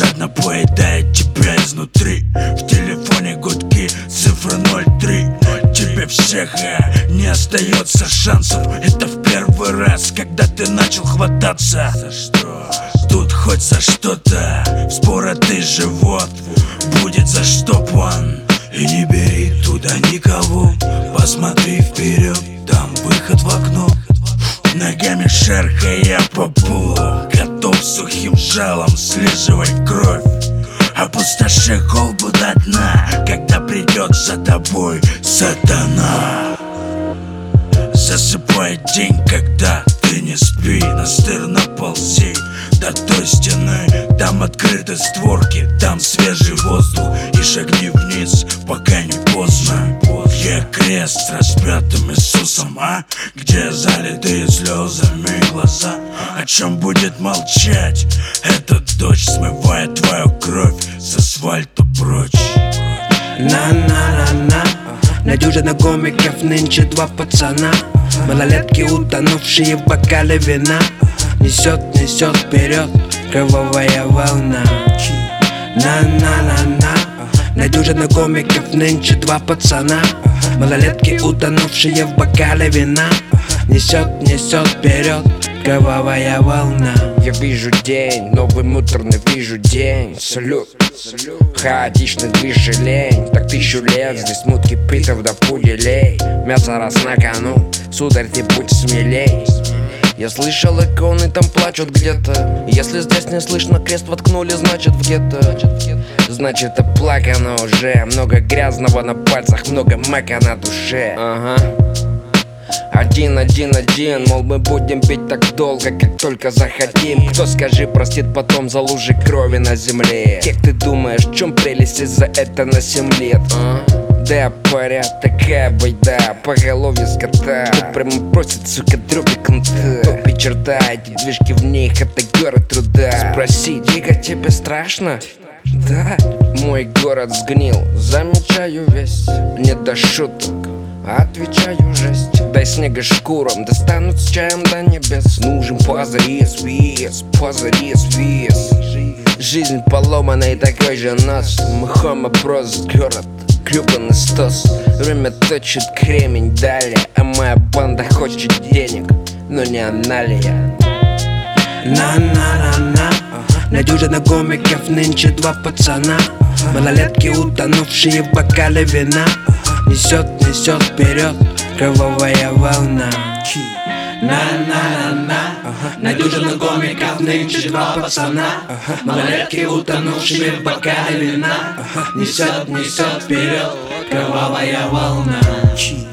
жадно поедает тебя изнутри. В телефоне гудки, цифра 03. Тебе всех не остается шансов. Это в первый раз, когда ты начал хвататься. За что? Тут хоть за что-то вспоротый живот будет заштопан. И не бери туда никого, посмотри вперед, там выход в окно. Ногами шаркая по полу, готов сухим жалом слизывать кровь. Опустоши колбу до дна, когда придет за тобой сатана. Засыпай день, когда ты не спи, настырно ползи до той стены. Там открыты створки, там свежий воздух, и шагни вниз, пока не поздно. Я крест с распятым Иисусом, где залитые слезами глаза. О чем будет молчать этот дождь, смывает твою кровь с асфальта прочь. На-на-на-на, на дюжину комиков нынче два пацана. Малолетки, утонувшие в бокале вина. Несет вперед кровавая волна. На-на-на-на, на дюжину комиков нынче два пацана. Малолетки, утонувшие в бокале вина. Несет вперед кровавая волна. Я вижу день, новый муторный вижу день. Салют, хаотичный движ и лень. Так 1000 лет, здесь мут кипит, а до пули лей. Мясо раз на кону, сударь, ты будь смелей. Я слышал, иконы там плачут где-то. Если здесь не слышно, крест воткнули, значит в гетто. Значит оплакано уже. Много грязного на пальцах, много мака на душе. Ага. Один, мол, мы будем пить так долго, как только захотим. Кто, скажи, простит потом за лужи крови на земле? Как ты думаешь, в чем прелесть из-за это на 7 лет? Да, паря, такая байда, по голове скота. Что прямо просит, сука, дроби конта. Топи черта, эти движки в них, это город труда. Спроси, дико, тебе страшно? Да, мой город сгнил, замечаю весь. Не до шуток, отвечаю жесть. Дай снега шкурам, достанут с чаем до небес. Нужен позарез вес, позарез вес. Жизнь поломанный, такой же нос. Мхом оброс город, гребаный стос. Время точит кремень далее, а моя банда хочет денег, но не аналия. На-на-на-на, на дюжину комиков нынче два пацана. Малолетки, утонувшие в бокале вина. Несет вперед кровавая волна. На-на-на-на, на дюжину комиков нынче два пацана. Малолетки, утонувшие в бокале вина. Несет вперед кровавая волна.